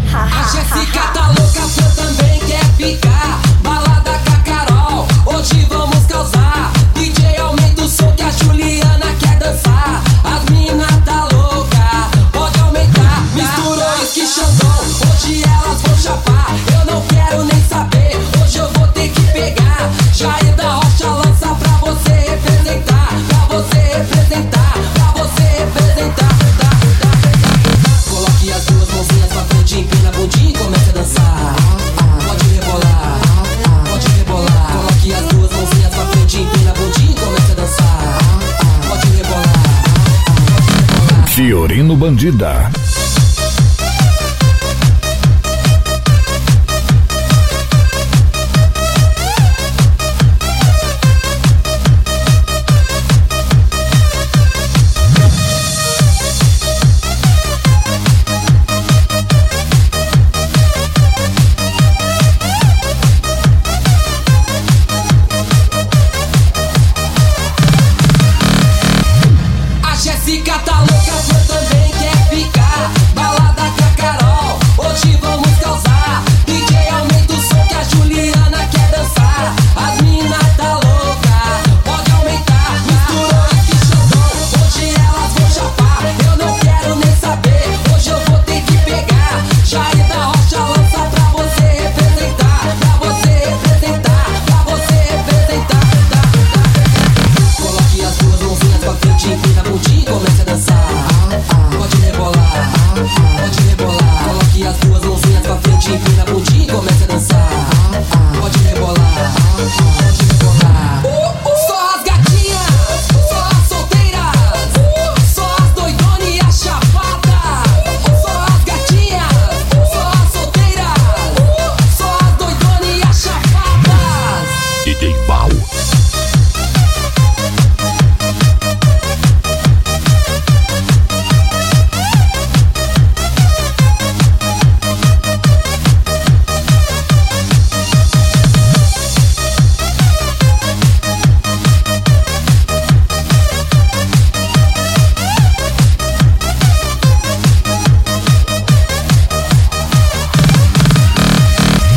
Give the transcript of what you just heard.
A Jéssica tá louca, você também quer ficar. Balada com a Carol, hoje vamos causar. DJ aumenta o som que a Juliana quer dançar. As mina tá louca, pode aumentar. Misturou isso que Xandão, hoje elas vão chapar. Eu não quero nem saber, hoje eu vou ter que pegar. Jair da Rocha lança pra você representar. Pra você representar, pra você representar. Coloque as duas mãozinhas pra frente, empina a bundinha e comece a dançar. Pode rebolar, pode rebolar. Coloque as duas mãozinhas pra frente, empina a bundinha e comece a dançar. Pode rebolar, pode rebolar. Fiorino Bandida.